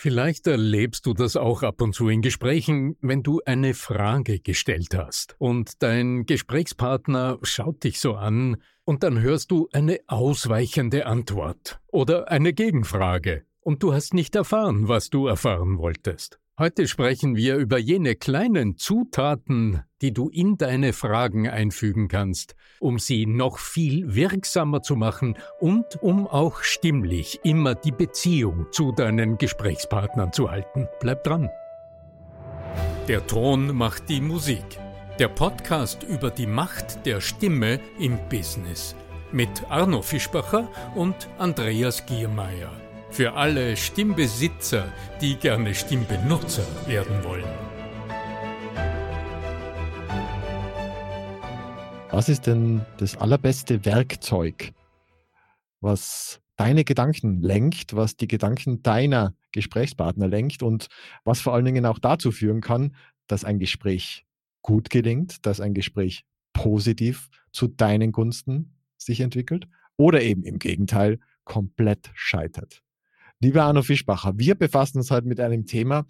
Vielleicht erlebst du das auch ab und zu in Gesprächen, wenn du eine Frage gestellt hast und dein Gesprächspartner schaut dich so an und dann hörst du eine ausweichende Antwort oder eine Gegenfrage und du hast nicht erfahren, was du erfahren wolltest. Heute sprechen wir über jene kleinen Zutaten, die du in deine Fragen einfügen kannst, um sie noch viel wirksamer zu machen und um auch stimmlich immer die Beziehung zu deinen Gesprächspartnern zu halten. Bleib dran. Der Ton macht die Musik. Der Podcast über die Macht der Stimme im Business. Mit Arno Fischbacher und Andreas Giermeier. Für alle Stimmbesitzer, die gerne Stimmbenutzer werden wollen. Was ist denn das allerbeste Werkzeug, was deine Gedanken lenkt, was die Gedanken deiner Gesprächspartner lenkt und was vor allen Dingen auch dazu führen kann, dass ein Gespräch gut gelingt, dass ein Gespräch positiv zu deinen Gunsten sich entwickelt oder eben im Gegenteil komplett scheitert? Lieber Arno Fischbacher, wir befassen uns heute mit einem Thema,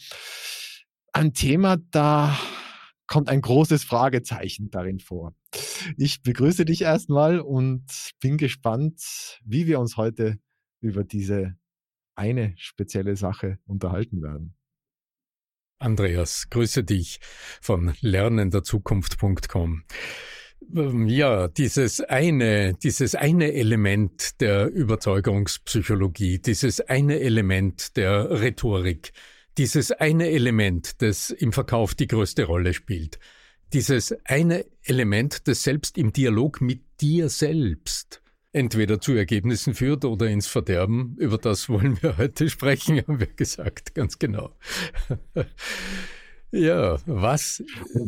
da kommt ein großes Fragezeichen darin vor. Ich begrüße dich erstmal und bin gespannt, wie wir uns heute über diese eine spezielle Sache unterhalten werden. Andreas, grüße dich von lernenderzukunft.com. Ja, dieses eine Element der Überzeugungspsychologie, dieses eine Element der Rhetorik, dieses eine Element, das im Verkauf die größte Rolle spielt, dieses eine Element, das selbst im Dialog mit dir selbst entweder zu Ergebnissen führt oder ins Verderben, über das wollen wir heute sprechen, haben wir gesagt, ganz genau. Ja, was?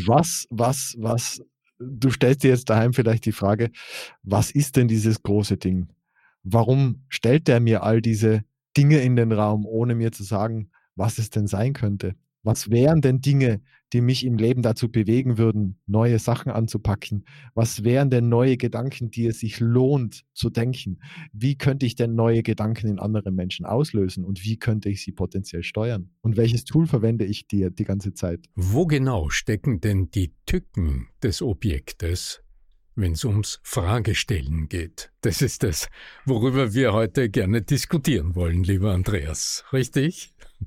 Du stellst dir jetzt daheim vielleicht die Frage, was ist denn dieses große Ding? Warum stellt der mir all diese Dinge in den Raum, ohne mir zu sagen, was es denn sein könnte? Was wären denn Dinge, die mich im Leben dazu bewegen würden, neue Sachen anzupacken? Was wären denn neue Gedanken, die es sich lohnt zu denken? Wie könnte ich denn neue Gedanken in anderen Menschen auslösen und wie könnte ich sie potenziell steuern? Und welches Tool verwende ich die ganze Zeit? Wo genau stecken denn die Tücken des Objektes, wenn es ums Fragestellen geht? Das ist das, worüber wir heute gerne diskutieren wollen, lieber Andreas. Richtig?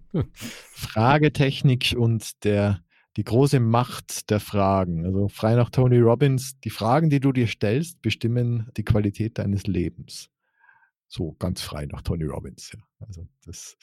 Fragetechnik und die große Macht der Fragen. Also frei nach Tony Robbins, die Fragen, die du dir stellst, bestimmen die Qualität deines Lebens. So ganz frei nach Tony Robbins. Ja. Also das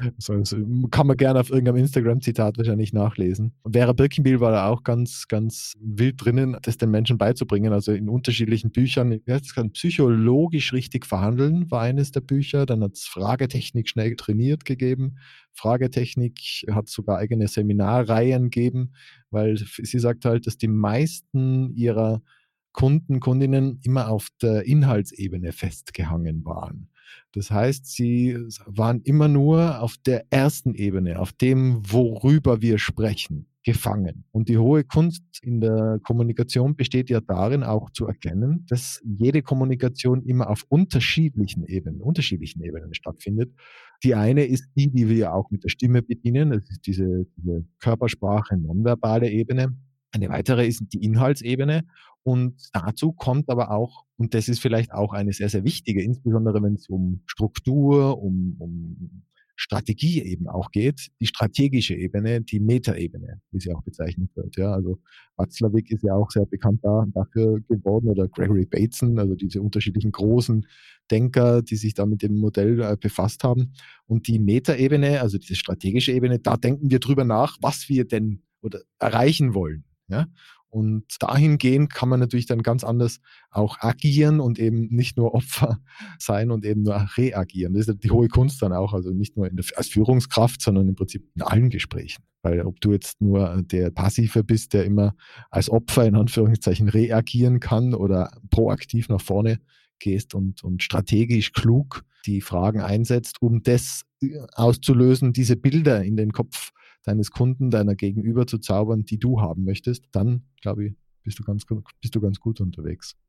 kann man gerne auf irgendeinem Instagram-Zitat wahrscheinlich nachlesen. Und Vera Birkenbiel war da auch ganz, ganz wild drinnen, das den Menschen beizubringen. Also in unterschiedlichen Büchern. Es kann psychologisch richtig verhandeln, war eines der Bücher. Dann hat es Fragetechnik schnell trainiert gegeben. Fragetechnik hat sogar eigene Seminarreihen gegeben, weil sie sagt halt, dass die meisten ihrer Kundinnen immer auf der Inhaltsebene festgehangen waren. Das heißt, sie waren immer nur auf der ersten Ebene, auf dem, worüber wir sprechen, gefangen. Und die hohe Kunst in der Kommunikation besteht ja darin, auch zu erkennen, dass jede Kommunikation immer auf unterschiedlichen Ebenen stattfindet. Die eine ist die wir auch mit der Stimme bedienen, das ist diese Körpersprache, nonverbale Ebene. Eine weitere ist die Inhaltsebene und dazu kommt aber auch, und das ist vielleicht auch eine sehr, sehr wichtige, insbesondere wenn es um Struktur, um Strategie eben auch geht, die strategische Ebene, die Metaebene, wie sie auch bezeichnet wird. Ja, also Watzlawick ist ja auch sehr bekannt dafür geworden oder Gregory Bateson, also diese unterschiedlichen großen Denker, die sich da mit dem Modell befasst haben. Und die Metaebene, also diese strategische Ebene, da denken wir drüber nach, was wir denn oder erreichen wollen. Ja? Und dahingehend kann man natürlich dann ganz anders auch agieren und eben nicht nur Opfer sein und eben nur reagieren. Das ist die hohe Kunst dann auch, also nicht nur als Führungskraft, sondern im Prinzip in allen Gesprächen. Weil ob du jetzt nur der Passive bist, der immer als Opfer in Anführungszeichen reagieren kann oder proaktiv nach vorne gehst und strategisch klug die Fragen einsetzt, um das auszulösen, diese Bilder in den Kopf deines Kunden, deiner Gegenüber zu zaubern, die du haben möchtest, dann, glaube ich, bist du ganz gut unterwegs.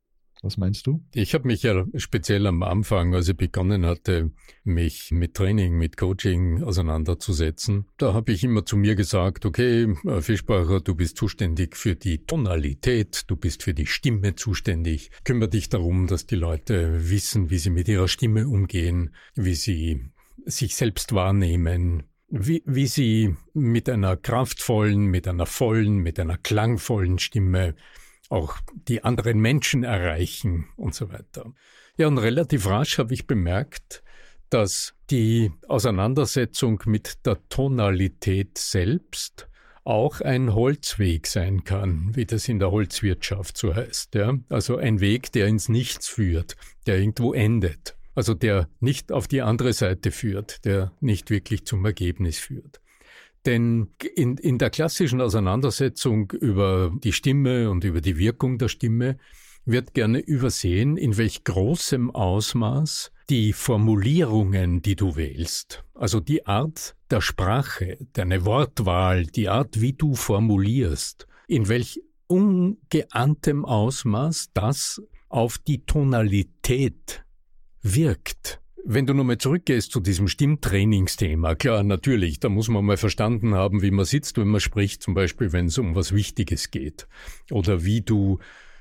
Was meinst du? Ich habe mich ja speziell am Anfang, als ich begonnen hatte, mich mit Training, mit Coaching auseinanderzusetzen, da habe ich immer zu mir gesagt, okay, Fischbacher, du bist zuständig für die Tonalität, du bist für die Stimme zuständig. Kümmere dich darum, dass die Leute wissen, wie sie mit ihrer Stimme umgehen, wie sie sich selbst wahrnehmen, wie sie mit einer kraftvollen, mit einer vollen, mit einer klangvollen Stimme auch die anderen Menschen erreichen und so weiter. Ja, und relativ rasch habe ich bemerkt, dass die Auseinandersetzung mit der Tonalität selbst auch ein Holzweg sein kann, wie das in der Holzwirtschaft so heißt. Ja? Also ein Weg, der ins Nichts führt, der irgendwo endet. Also der nicht auf die andere Seite führt, der nicht wirklich zum Ergebnis führt. Denn in der klassischen Auseinandersetzung über die Stimme und über die Wirkung der Stimme wird gerne übersehen, in welch großem Ausmaß die Formulierungen, die du wählst, also die Art der Sprache, deine Wortwahl, die Art, wie du formulierst, in welch ungeahntem Ausmaß das auf die Tonalität wirkt. Wenn du nochmal zurückgehst zu diesem Stimmtrainingsthema, klar, natürlich, da muss man mal verstanden haben, wie man sitzt, wenn man spricht, zum Beispiel, wenn es um was Wichtiges geht. Oder wie du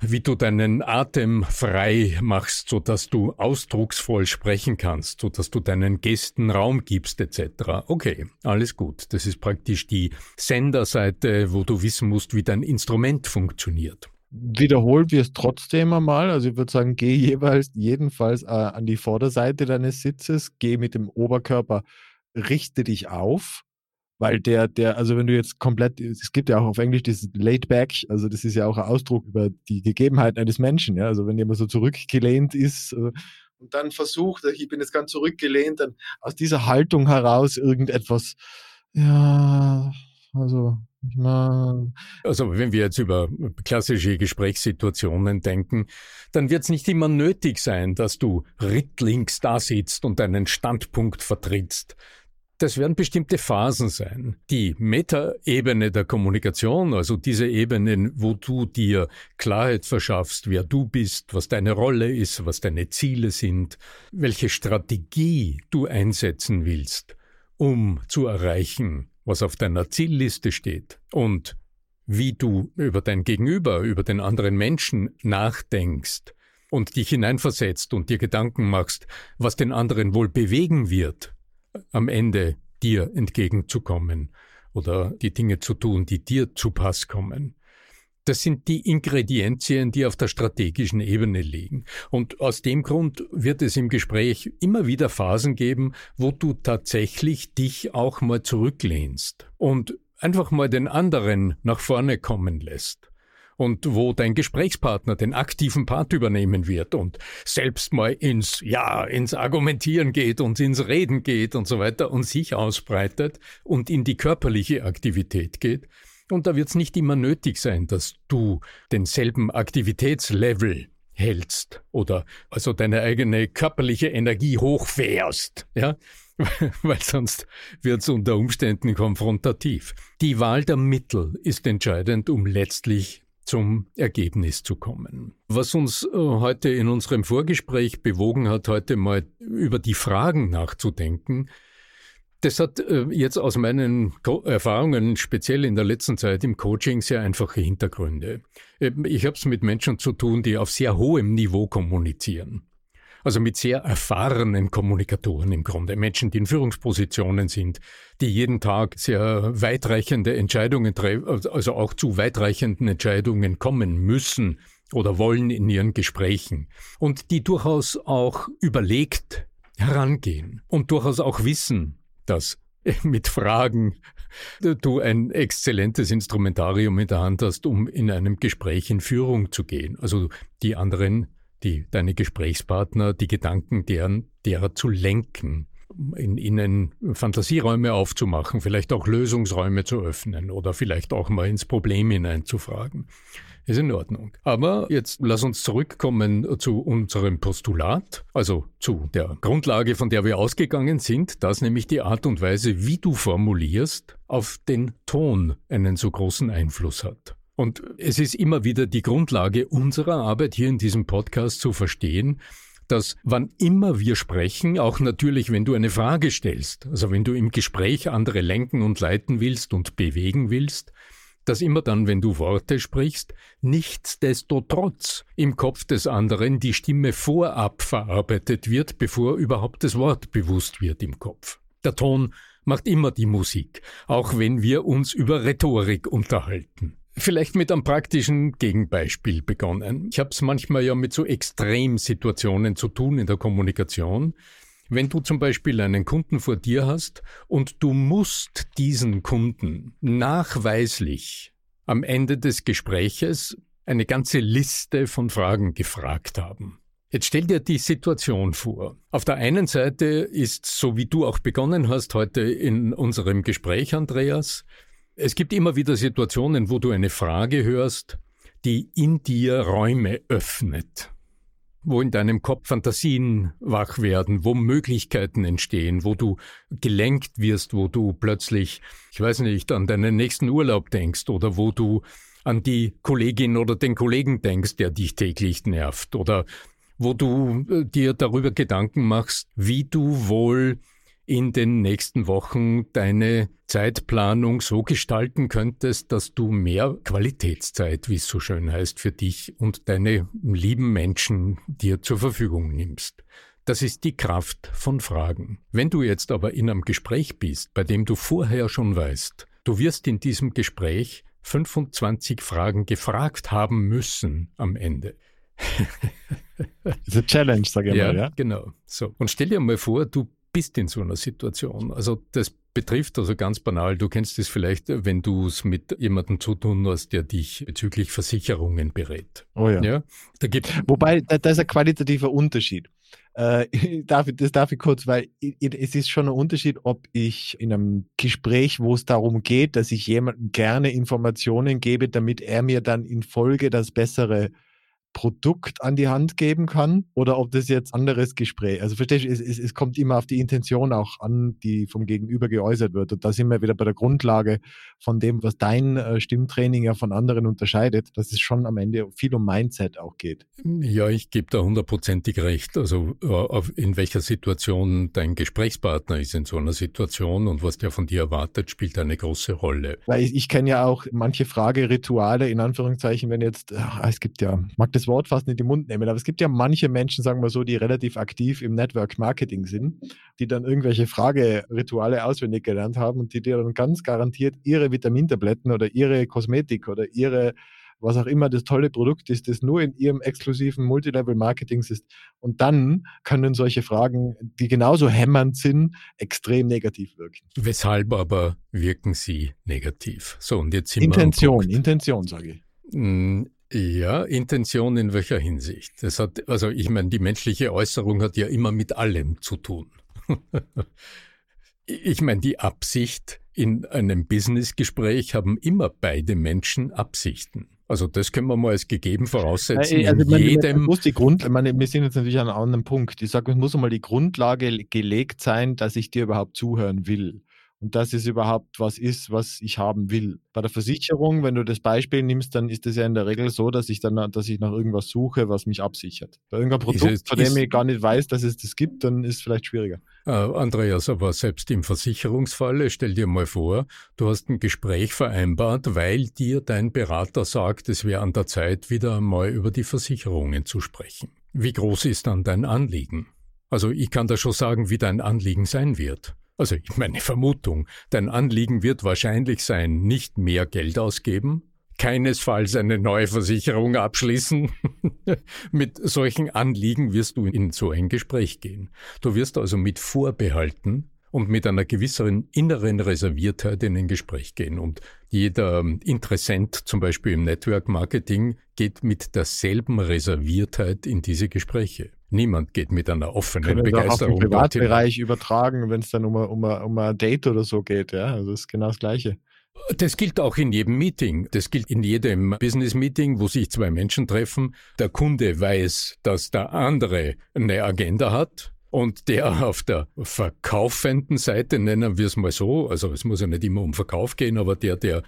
deinen Atem frei machst, sodass du ausdrucksvoll sprechen kannst, sodass du deinen Gästen Raum gibst, etc. Okay, alles gut. Das ist praktisch die Senderseite, wo du wissen musst, wie dein Instrument funktioniert. Wiederholen wir es trotzdem einmal. Also ich würde sagen, geh jedenfalls an die Vorderseite deines Sitzes, geh mit dem Oberkörper, richte dich auf, weil also wenn du jetzt komplett, es gibt ja auch auf Englisch dieses laid back, also das ist ja auch ein Ausdruck über die Gegebenheiten eines Menschen, ja, also wenn jemand so zurückgelehnt ist und dann versucht, ich bin jetzt ganz zurückgelehnt, dann aus dieser Haltung heraus irgendetwas, ja, also wenn wir jetzt über klassische Gesprächssituationen denken, dann wird es nicht immer nötig sein, dass du rittlings da sitzt und deinen Standpunkt vertrittst. Das werden bestimmte Phasen sein. Die Metaebene der Kommunikation, also diese Ebenen, wo du dir Klarheit verschaffst, wer du bist, was deine Rolle ist, was deine Ziele sind, welche Strategie du einsetzen willst, um zu erreichen, was auf deiner Zielliste steht und wie du über dein Gegenüber, über den anderen Menschen nachdenkst und dich hineinversetzt und dir Gedanken machst, was den anderen wohl bewegen wird, am Ende dir entgegenzukommen oder die Dinge zu tun, die dir zu Pass kommen. Das sind die Ingredienzien, die auf der strategischen Ebene liegen. Und aus dem Grund wird es im Gespräch immer wieder Phasen geben, wo du tatsächlich dich auch mal zurücklehnst und einfach mal den anderen nach vorne kommen lässt. Und wo dein Gesprächspartner den aktiven Part übernehmen wird und selbst mal ins Argumentieren geht und ins Reden geht und so weiter und sich ausbreitet und in die körperliche Aktivität geht. Und da wird es nicht immer nötig sein, dass du denselben Aktivitätslevel hältst oder also deine eigene körperliche Energie hochfährst, ja, weil sonst wird es unter Umständen konfrontativ. Die Wahl der Mittel ist entscheidend, um letztlich zum Ergebnis zu kommen. Was uns heute in unserem Vorgespräch bewogen hat, heute mal über die Fragen nachzudenken, das hat jetzt aus meinen Erfahrungen, speziell in der letzten Zeit im Coaching, sehr einfache Hintergründe. Ich habe es mit Menschen zu tun, die auf sehr hohem Niveau kommunizieren. Also mit sehr erfahrenen Kommunikatoren im Grunde. Menschen, die in Führungspositionen sind, die jeden Tag sehr weitreichende Entscheidungen treffen, also auch zu weitreichenden Entscheidungen kommen müssen oder wollen in ihren Gesprächen. Und die durchaus auch überlegt herangehen und durchaus auch wissen, dass mit Fragen du ein exzellentes Instrumentarium in der Hand hast, um in einem Gespräch in Führung zu gehen. Also die anderen, deine Gesprächspartner, die Gedanken derer zu lenken, in ihnen Fantasieräume aufzumachen, vielleicht auch Lösungsräume zu öffnen oder vielleicht auch mal ins Problem hineinzufragen. Ist in Ordnung. Aber jetzt lass uns zurückkommen zu unserem Postulat, also zu der Grundlage, von der wir ausgegangen sind, dass nämlich die Art und Weise, wie du formulierst, auf den Ton einen so großen Einfluss hat. Und es ist immer wieder die Grundlage unserer Arbeit hier in diesem Podcast zu verstehen, dass wann immer wir sprechen, auch natürlich, wenn du eine Frage stellst, also wenn du im Gespräch andere lenken und leiten willst und bewegen willst, dass immer dann, wenn du Worte sprichst, nichtsdestotrotz im Kopf des anderen die Stimme vorab verarbeitet wird, bevor überhaupt das Wort bewusst wird im Kopf. Der Ton macht immer die Musik, auch wenn wir uns über Rhetorik unterhalten. Vielleicht mit einem praktischen Gegenbeispiel begonnen. Ich habe es manchmal ja mit so Extremsituationen zu tun in der Kommunikation. Wenn du zum Beispiel einen Kunden vor dir hast und du musst diesen Kunden nachweislich am Ende des Gespräches eine ganze Liste von Fragen gefragt haben. Jetzt stell dir die Situation vor. Auf der einen Seite ist, so wie du auch begonnen hast heute in unserem Gespräch, Andreas, es gibt immer wieder Situationen, wo du eine Frage hörst, die in dir Räume öffnet, wo in deinem Kopf Fantasien wach werden, wo Möglichkeiten entstehen, wo du gelenkt wirst, wo du plötzlich, ich weiß nicht, an deinen nächsten Urlaub denkst oder wo du an die Kollegin oder den Kollegen denkst, der dich täglich nervt oder wo du dir darüber Gedanken machst, wie du wohl in den nächsten Wochen deine Zeitplanung so gestalten könntest, dass du mehr Qualitätszeit, wie es so schön heißt, für dich und deine lieben Menschen dir zur Verfügung nimmst. Das ist die Kraft von Fragen. Wenn du jetzt aber in einem Gespräch bist, bei dem du vorher schon weißt, du wirst in diesem Gespräch 25 Fragen gefragt haben müssen am Ende. Das ist eine Challenge, sage ich mal. Ja, genau. So. Und stell dir mal vor, du bist in so einer Situation. Also das betrifft also ganz banal, du kennst es vielleicht, wenn du es mit jemandem zu tun hast, der dich bezüglich Versicherungen berät. Oh ja. Wobei, da ist ein qualitativer Unterschied. Das darf ich kurz, weil es ist schon ein Unterschied, ob ich in einem Gespräch, wo es darum geht, dass ich jemandem gerne Informationen gebe, damit er mir dann in Folge das bessere Produkt an die Hand geben kann, oder ob das jetzt anderes Gespräch, also verstehst du, es kommt immer auf die Intention auch an, die vom Gegenüber geäußert wird, und da sind wir wieder bei der Grundlage von dem, was dein Stimmtraining ja von anderen unterscheidet, dass es schon am Ende viel um Mindset auch geht. Ja, ich gebe da 100%ig recht, also in welcher Situation dein Gesprächspartner ist in so einer Situation und was der von dir erwartet, spielt eine große Rolle. Weil ich kenne ja auch manche Fragerituale, in Anführungszeichen, wenn jetzt, es gibt ja, mag das Wort fast nicht in den Mund nehmen, aber es gibt ja manche Menschen, sagen wir so, die relativ aktiv im Network Marketing sind, die dann irgendwelche Fragerituale auswendig gelernt haben und die dir dann ganz garantiert ihre Vitamintabletten oder ihre Kosmetik oder ihre, was auch immer das tolle Produkt ist, das nur in ihrem exklusiven Multilevel-Marketing ist. Und dann können solche Fragen, die genauso hämmernd sind, extrem negativ wirken. Weshalb aber wirken sie negativ? So, und jetzt sind Intention, sage ich. Ja, Intention in welcher Hinsicht? Ich meine, die menschliche Äußerung hat ja immer mit allem zu tun. Ich meine, die Absicht in einem Businessgespräch haben immer beide Menschen Absichten. Also das können wir mal als gegeben voraussetzen. Wir sind jetzt natürlich an einem anderen Punkt. Ich sage, es muss einmal die Grundlage gelegt sein, dass ich dir überhaupt zuhören will. Und dass es überhaupt was ist, was ich haben will. Bei der Versicherung, wenn du das Beispiel nimmst, dann ist es ja in der Regel so, dass ich nach irgendwas suche, was mich absichert. Bei irgendeinem Produkt, von dem ich gar nicht weiß, dass es das gibt, dann ist es vielleicht schwieriger. Andreas, aber selbst im Versicherungsfalle, stell dir mal vor, du hast ein Gespräch vereinbart, weil dir dein Berater sagt, es wäre an der Zeit, wieder einmal über die Versicherungen zu sprechen. Wie groß ist dann dein Anliegen? Also ich kann da schon sagen, wie dein Anliegen sein wird. Also meine Vermutung, dein Anliegen wird wahrscheinlich sein, nicht mehr Geld ausgeben, keinesfalls eine neue Versicherung abschließen. Mit solchen Anliegen wirst du in so ein Gespräch gehen. Du wirst also mit Vorbehalten und mit einer gewissen inneren Reserviertheit in ein Gespräch gehen. Und jeder Interessent, zum Beispiel im Network Marketing, geht mit derselben Reserviertheit in diese Gespräche. Niemand geht mit einer offenen Begeisterung. Auch im Privatbereich übertragen, wenn es dann um ein Date oder so geht. Ja, also das ist genau das Gleiche. Das gilt auch in jedem Meeting. Das gilt in jedem Business-Meeting, wo sich zwei Menschen treffen. Der Kunde weiß, dass der andere eine Agenda hat. Und der auf der verkaufenden Seite, nennen wir es mal so, also es muss ja nicht immer um Verkauf gehen, aber der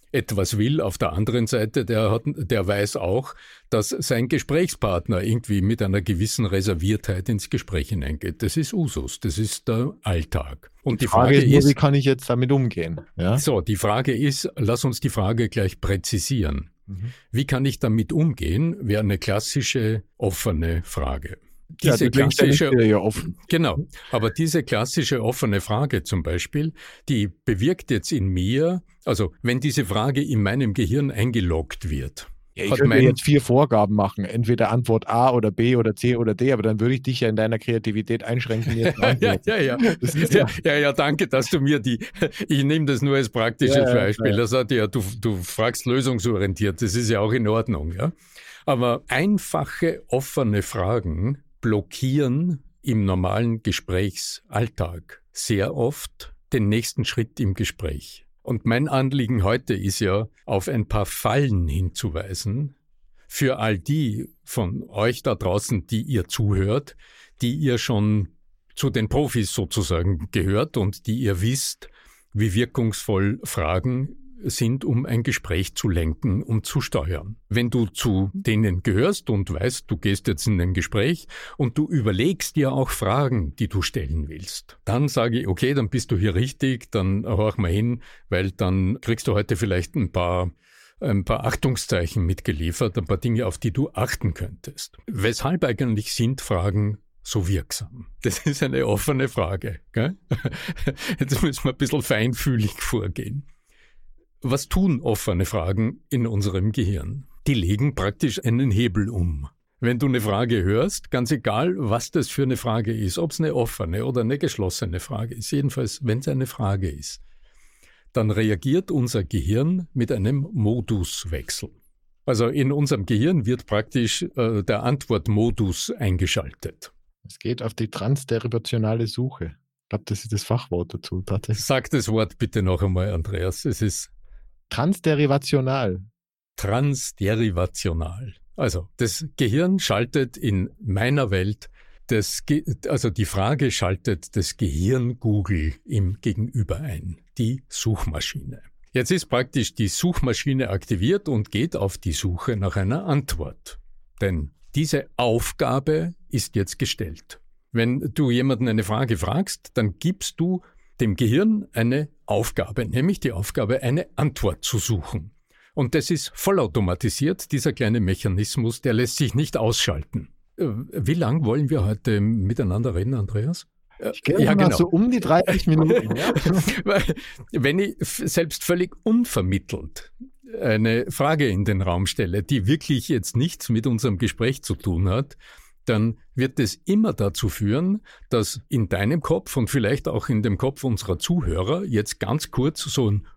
etwas will. Auf der anderen Seite, der weiß auch, dass sein Gesprächspartner irgendwie mit einer gewissen Reserviertheit ins Gespräch hineingeht. Das ist Usus, das ist der Alltag. Und die Frage ist, wie kann ich jetzt damit umgehen? Ja? So, die Frage ist, lass uns die Frage gleich präzisieren. Wie kann ich damit umgehen, wäre eine klassische offene Frage. Diese klassische, genau, aber diese klassische offene Frage zum Beispiel, die bewirkt jetzt in mir, also wenn diese Frage in meinem Gehirn eingeloggt wird. Ja, ich könnte jetzt 4 Vorgaben machen, entweder Antwort A oder B oder C oder D, aber dann würde ich dich ja in deiner Kreativität einschränken. Jetzt Ja, danke, dass du mir ich nehme das nur als praktisches Beispiel. Das hat du fragst lösungsorientiert, das ist ja auch in Ordnung, ja. Aber einfache, offene Fragen blockieren im normalen Gesprächsalltag sehr oft den nächsten Schritt im Gespräch. Und mein Anliegen heute ist ja, auf ein paar Fallen hinzuweisen, für all die von euch da draußen, die ihr zuhört, die ihr schon zu den Profis sozusagen gehört und die ihr wisst, wie wirkungsvoll Fragen sind, um ein Gespräch zu lenken und zu steuern. Wenn du zu denen gehörst und weißt, du gehst jetzt in ein Gespräch und du überlegst dir auch Fragen, die du stellen willst, dann sage ich, okay, dann bist du hier richtig, dann horch mal hin, weil dann kriegst du heute vielleicht ein paar Achtungszeichen mitgeliefert, ein paar Dinge, auf die du achten könntest. Weshalb eigentlich sind Fragen so wirksam? Das ist eine offene Frage, gell? Jetzt müssen wir ein bisschen feinfühlig vorgehen. Was tun offene Fragen in unserem Gehirn? Die legen praktisch einen Hebel um. Wenn du eine Frage hörst, ganz egal, was das für eine Frage ist, ob es eine offene oder eine geschlossene Frage ist, jedenfalls, wenn es eine Frage ist, dann reagiert unser Gehirn mit einem Moduswechsel. Also in unserem Gehirn wird praktisch der Antwortmodus eingeschaltet. Es geht auf die transderivationale Suche. Ich glaube, das ist das Fachwort dazu. Sag das Wort bitte noch einmal, Andreas. Es ist transderivational. Transderivational. Also das Gehirn schaltet in meiner Welt, die Frage schaltet das Gehirn Google im Gegenüber ein, die Suchmaschine. Jetzt ist praktisch die Suchmaschine aktiviert und geht auf die Suche nach einer Antwort. Denn diese Aufgabe ist jetzt gestellt. Wenn du jemanden eine Frage fragst, dann gibst du dem Gehirn eine Aufgabe, nämlich die Aufgabe, eine Antwort zu suchen. Und das ist vollautomatisiert, dieser kleine Mechanismus, der lässt sich nicht ausschalten. Wie lang wollen wir heute miteinander reden, Andreas? Ich glaube, genau. So um die 30 Minuten. Ja. Wenn ich selbst völlig unvermittelt eine Frage in den Raum stelle, die wirklich jetzt nichts mit unserem Gespräch zu tun hat, dann wird es immer dazu führen, dass in deinem Kopf und vielleicht auch in dem Kopf unserer Zuhörer jetzt ganz kurz so ein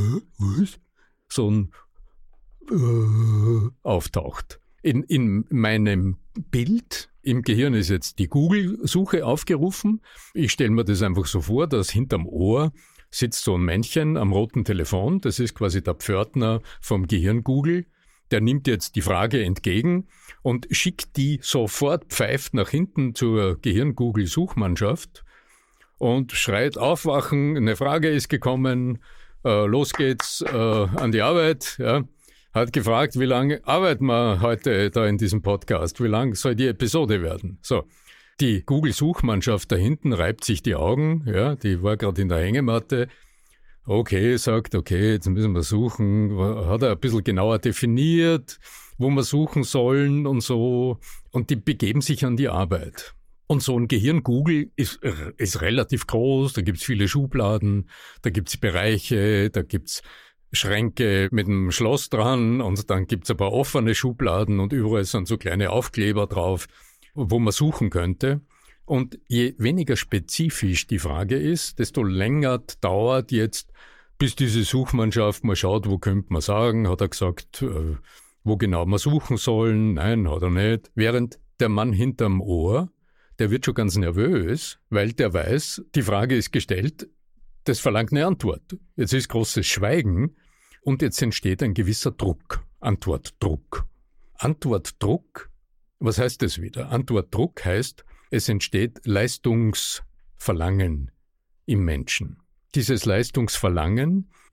auftaucht. In meinem Bild im Gehirn ist jetzt die Google-Suche aufgerufen. Ich stelle mir das einfach so vor, dass hinterm Ohr sitzt so ein Männchen am roten Telefon. Das ist quasi der Pförtner vom Gehirn Google. Der nimmt jetzt die Frage entgegen und schickt die sofort, pfeift nach hinten zur Gehirn-Google-Suchmannschaft und schreit: Aufwachen, eine Frage ist gekommen, los geht's an die Arbeit. Ja. Hat gefragt, wie lange arbeiten wir heute da in diesem Podcast, wie lang soll die Episode werden? So, die Google-Suchmannschaft da hinten reibt sich die Augen, ja, die war gerade in der Hängematte. Okay, sagt, okay, jetzt müssen wir suchen, hat er ein bisschen genauer definiert, wo wir suchen sollen und so. Und die begeben sich an die Arbeit. Und so ein Gehirn-Google ist relativ groß, da gibt's viele Schubladen, da gibt's Bereiche, da gibt's Schränke mit einem Schloss dran und dann gibt's ein paar offene Schubladen und überall sind so kleine Aufkleber drauf, wo man suchen könnte. Und je weniger spezifisch die Frage ist, desto länger dauert jetzt, bis diese Suchmannschaft mal schaut, wo könnte man sagen, hat er gesagt, wo genau wir suchen sollen, nein, hat er nicht. Während der Mann hinterm Ohr, der wird schon ganz nervös, weil der weiß, die Frage ist gestellt, das verlangt eine Antwort. Jetzt ist großes Schweigen und jetzt entsteht ein gewisser Druck, Antwortdruck. Antwortdruck, was heißt das wieder? Antwortdruck heißt, es entsteht Leistungsverlangen im Menschen. Dieses Leistungsverlangen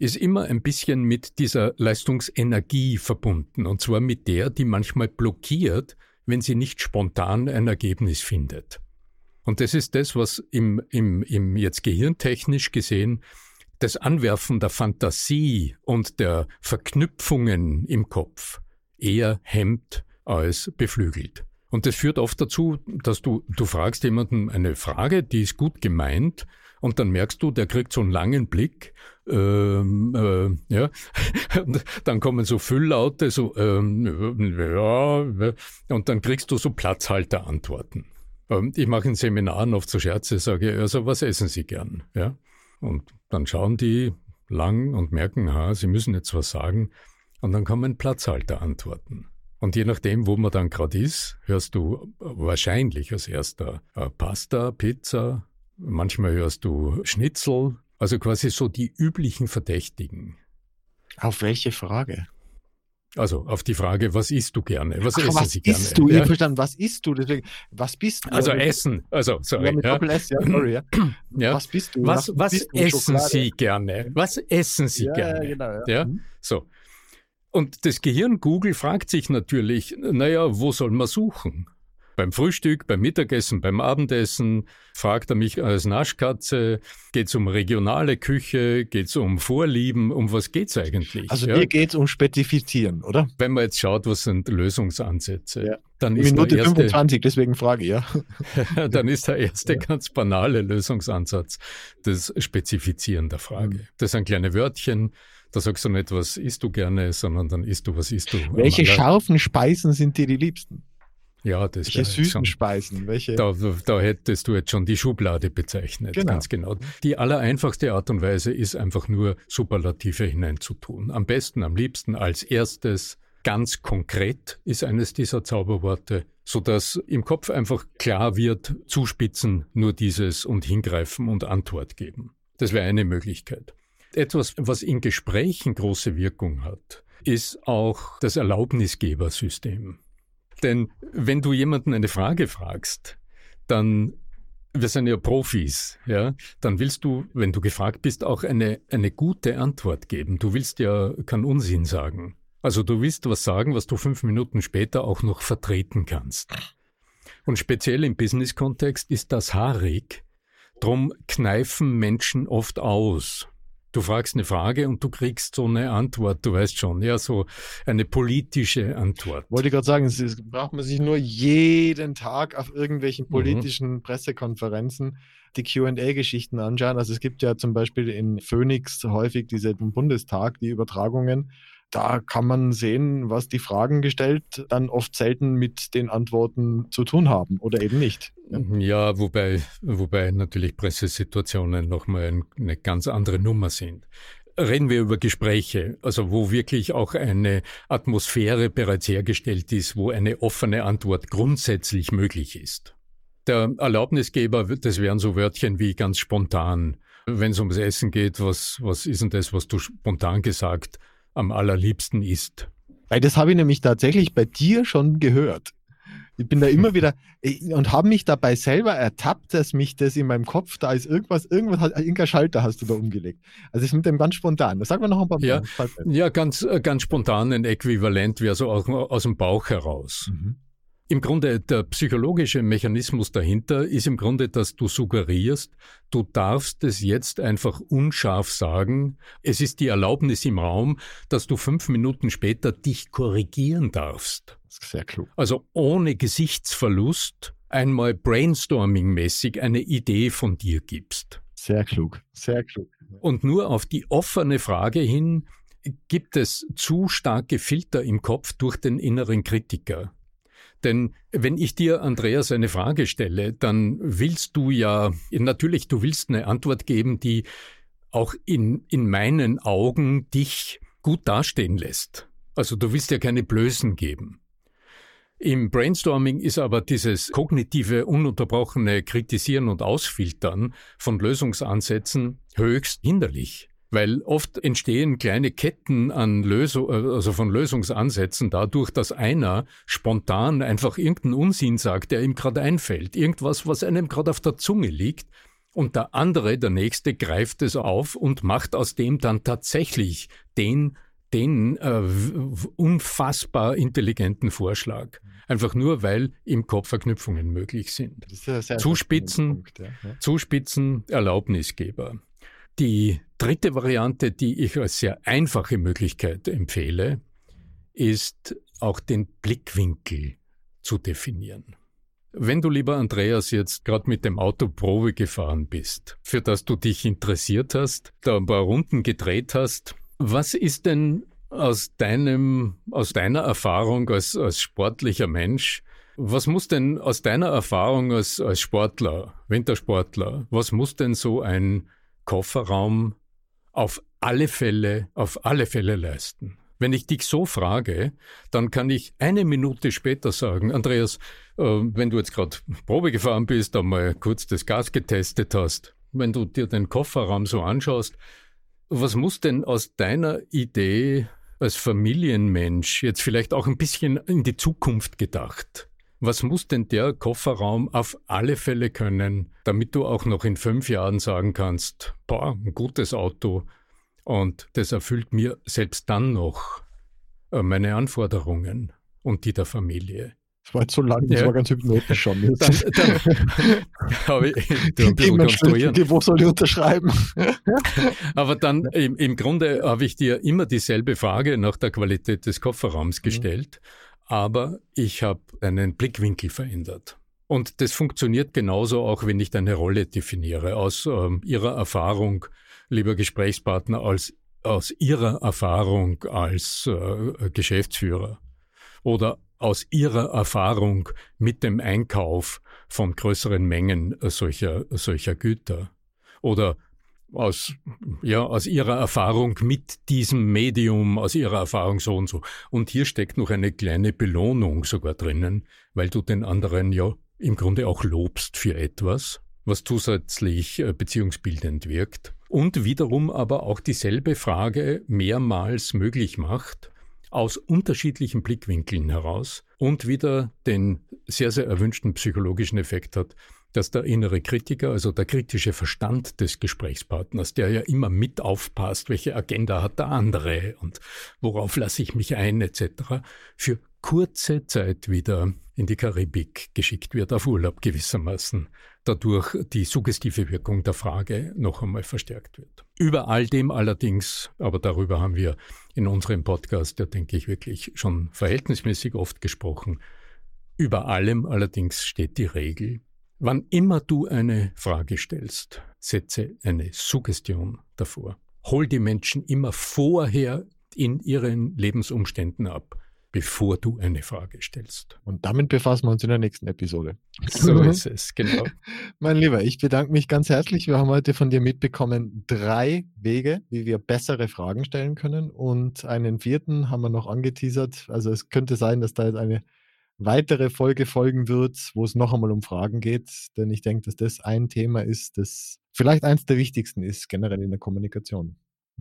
ist immer ein bisschen mit dieser Leistungsenergie verbunden. Und zwar mit der, die manchmal blockiert, wenn sie nicht spontan ein Ergebnis findet. Und das ist das, was im jetzt gehirntechnisch gesehen das Anwerfen der Fantasie und der Verknüpfungen im Kopf eher hemmt als beflügelt. Und das führt oft dazu, dass du fragst jemanden eine Frage, die ist gut gemeint, und dann merkst du, der kriegt so einen langen Blick, ja, und dann kommen so Fülllaute, so, ja, und dann kriegst du so Platzhalterantworten. Ich mache in Seminaren oft so Scherze, sage, also was essen Sie gern? Ja? Und dann schauen die lang und merken, sie müssen jetzt was sagen, und dann kommen Platzhalterantworten. Und je nachdem, wo man dann gerade ist, hörst du wahrscheinlich als erster Pasta, Pizza, manchmal hörst du Schnitzel, also quasi so die üblichen Verdächtigen. Auf welche Frage? Also auf die Frage, was isst du gerne? Was essen was Sie gerne? Isst du? Ich habe verstanden, was isst du? Deswegen, was bist du? Also Essen, also sorry. Ja, mit Doppel-S, ja, sorry. Ja. Ja. Was bist du? Was bist du? essen Schokolade? Sie gerne? Was essen Sie gerne? Ja, genau. Ja? So. Und das Gehirn Google fragt sich natürlich, wo soll man suchen? Beim Frühstück, beim Mittagessen, beim Abendessen, fragt er mich als Naschkatze, geht's um regionale Küche, geht's um Vorlieben, um was geht's eigentlich? Also dir geht's um Spezifizieren, oder? Wenn man jetzt schaut, was sind Lösungsansätze, dann ist Minute der erste, 25, deswegen frage ich, ja. dann ist der erste ganz banale Lösungsansatz das Spezifizieren der Frage. Das sind kleine Wörtchen. Da sagst du nicht, was isst du gerne, sondern dann isst du, was isst du. Welche scharfen Speisen sind dir die liebsten? Ja, das welche süßen Speisen? Welche? Da hättest du jetzt schon die Schublade bezeichnet, ganz genau. Die allereinfachste Art und Weise ist einfach nur Superlative hineinzutun. Am besten, am liebsten als erstes, ganz konkret ist eines dieser Zauberworte, sodass im Kopf einfach klar wird, zuspitzen, nur dieses und hingreifen und Antwort geben. Das wäre eine Möglichkeit. Etwas, was in Gesprächen große Wirkung hat, ist auch das Erlaubnisgebersystem. Denn wenn du jemanden eine Frage fragst, dann, wir sind ja Profis, ja, dann willst du, wenn du gefragt bist, auch eine gute Antwort geben. Du willst ja keinen Unsinn sagen. Also du willst was sagen, was du 5 Minuten später auch noch vertreten kannst. Und speziell im Business-Kontext ist das haarig. Drum kneifen Menschen oft aus. Du fragst eine Frage und du kriegst so eine Antwort, du weißt schon, ja, so eine politische Antwort. Wollte ich gerade sagen, es braucht man sich nur jeden Tag auf irgendwelchen politischen Pressekonferenzen die Q&A-Geschichten anschauen. Also es gibt ja zum Beispiel in Phoenix häufig diese im Bundestag, die Übertragungen. Da kann man sehen, was die Fragen gestellt dann oft selten mit den Antworten zu tun haben oder eben nicht. Ja, wobei natürlich Pressesituationen nochmal eine ganz andere Nummer sind. Reden wir über Gespräche, also wo wirklich auch eine Atmosphäre bereits hergestellt ist, wo eine offene Antwort grundsätzlich möglich ist. Der Erlaubnisgeber, das wären so Wörtchen wie ganz spontan. Wenn es ums Essen geht, was ist denn das, was du spontan gesagt am allerliebsten isst? Weil das habe ich nämlich tatsächlich bei dir schon gehört. Ich bin da immer wieder und habe mich dabei selber ertappt, dass mich das in meinem Kopf, da ist irgendein Schalter hast du da umgelegt. Also ich mit dem ganz spontan. Das sagen wir noch ein paar Mal. Ja, ganz spontan ein Äquivalent wäre so aus dem Bauch heraus. Im Grunde, der psychologische Mechanismus dahinter ist im Grunde, dass du suggerierst, du darfst es jetzt einfach unscharf sagen. Es ist die Erlaubnis im Raum, dass du 5 Minuten später dich korrigieren darfst. Das ist sehr klug. Also ohne Gesichtsverlust einmal brainstorming-mäßig eine Idee von dir gibst. Sehr klug, sehr klug. Und nur auf die offene Frage hin gibt es zu starke Filter im Kopf durch den inneren Kritiker. Denn wenn ich dir, Andreas, eine Frage stelle, dann willst du ja, natürlich, du willst eine Antwort geben, die auch in meinen Augen dich gut dastehen lässt. Also du willst ja keine Blößen geben. Im Brainstorming ist aber dieses kognitive, ununterbrochene Kritisieren und Ausfiltern von Lösungsansätzen höchst hinderlich. Weil oft entstehen kleine Ketten an von Lösungsansätzen dadurch, dass einer spontan einfach irgendeinen Unsinn sagt, der ihm gerade einfällt. Irgendwas, was einem gerade auf der Zunge liegt. Und der andere, der Nächste, greift es auf und macht aus dem dann tatsächlich den unfassbar intelligenten Vorschlag. Einfach nur, weil im Kopf Verknüpfungen möglich sind. Das ist ja sehr Zuspitzen, Punkt, ja. Zuspitzen, Erlaubnisgeber. Die dritte Variante, die ich als sehr einfache Möglichkeit empfehle, ist auch den Blickwinkel zu definieren. Wenn du, lieber Andreas, jetzt gerade mit dem Auto Probe gefahren bist, für das du dich interessiert hast, da ein paar Runden gedreht hast, was ist denn aus deiner Erfahrung als sportlicher Mensch, was muss denn aus deiner Erfahrung als Sportler, Wintersportler, was muss denn so ein Kofferraum auf alle Fälle leisten? Wenn ich dich so frage, dann kann ich eine Minute später sagen, Andreas, wenn du jetzt gerade Probe gefahren bist, einmal kurz das Gas getestet hast, wenn du dir den Kofferraum so anschaust, was muss denn aus deiner Idee als Familienmensch, jetzt vielleicht auch ein bisschen in die Zukunft gedacht, was muss denn der Kofferraum auf alle Fälle können, damit du auch noch in 5 Jahren sagen kannst, boah, ein gutes Auto, und das erfüllt mir selbst dann noch meine Anforderungen und die der Familie. Das war jetzt so lang, das war ganz hypnotisch schon. Dann habe ich ein bisschen konstruieren. Wo soll ich unterschreiben? Aber dann im Grunde habe ich dir immer dieselbe Frage nach der Qualität des Kofferraums gestellt, aber ich habe einen Blickwinkel verändert. Und das funktioniert genauso auch, wenn ich deine Rolle definiere, aus Ihrer Erfahrung, lieber Gesprächspartner, aus Ihrer Erfahrung als Geschäftsführer oder aus Ihrer Erfahrung mit dem Einkauf von größeren Mengen solcher Güter oder aus Ihrer Erfahrung mit diesem Medium, aus Ihrer Erfahrung so und so. Und hier steckt noch eine kleine Belohnung sogar drinnen, weil du den anderen ja im Grunde auch lobst für etwas, was zusätzlich beziehungsbildend wirkt und wiederum aber auch dieselbe Frage mehrmals möglich macht, aus unterschiedlichen Blickwinkeln heraus und wieder den sehr, sehr erwünschten psychologischen Effekt hat, dass der innere Kritiker, also der kritische Verstand des Gesprächspartners, der ja immer mit aufpasst, welche Agenda hat der andere und worauf lasse ich mich ein etc., für kurze Zeit wieder in die Karibik geschickt wird, auf Urlaub gewissermaßen, dadurch die suggestive Wirkung der Frage noch einmal verstärkt wird. Über all dem allerdings, aber darüber haben wir in unserem Podcast, ja denke ich, wirklich schon verhältnismäßig oft gesprochen, über allem allerdings steht die Regel, wann immer du eine Frage stellst, setze eine Suggestion davor. Hol die Menschen immer vorher in ihren Lebensumständen ab, bevor du eine Frage stellst. Und damit befassen wir uns in der nächsten Episode. So ist es, genau. Mein Lieber, ich bedanke mich ganz herzlich. Wir haben heute von dir mitbekommen 3 Wege, wie wir bessere Fragen stellen können. Und einen 4. haben wir noch angeteasert. Also es könnte sein, dass da jetzt eine weitere Folge folgen wird, wo es noch einmal um Fragen geht. Denn ich denke, dass das ein Thema ist, das vielleicht eins der wichtigsten ist, generell in der Kommunikation.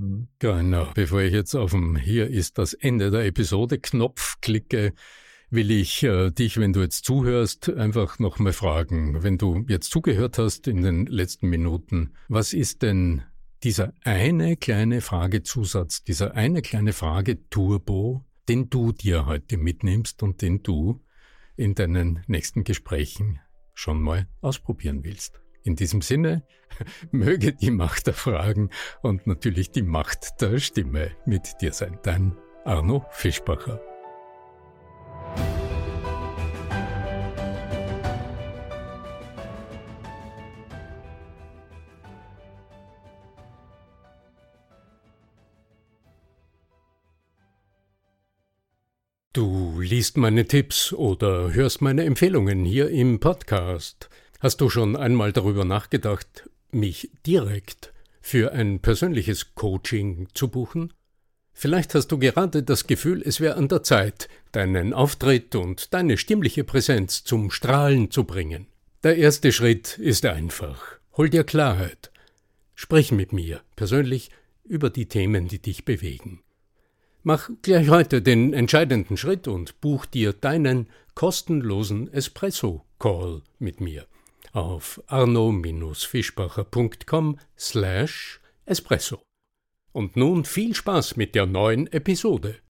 Genau, bevor ich jetzt auf dem Hier ist das Ende der Episode Knopf klicke, will ich dich, wenn du jetzt zuhörst, einfach nochmal fragen, wenn du jetzt zugehört hast in den letzten Minuten, was ist denn dieser eine kleine Fragezusatz, dieser eine kleine Frage-Turbo, den du dir heute mitnimmst und den du in deinen nächsten Gesprächen schon mal ausprobieren willst? In diesem Sinne, möge die Macht der Fragen und natürlich die Macht der Stimme mit dir sein. Dein Arno Fischbacher. Du liest meine Tipps oder hörst meine Empfehlungen hier im Podcast. Hast du schon einmal darüber nachgedacht, mich direkt für ein persönliches Coaching zu buchen? Vielleicht hast du gerade das Gefühl, es wäre an der Zeit, deinen Auftritt und deine stimmliche Präsenz zum Strahlen zu bringen. Der erste Schritt ist einfach. Hol dir Klarheit. Sprich mit mir persönlich über die Themen, die dich bewegen. Mach gleich heute den entscheidenden Schritt und buch dir deinen kostenlosen Espresso-Call mit mir. auf arno-fischbacher.com/espresso. Und nun viel Spaß mit der neuen Episode.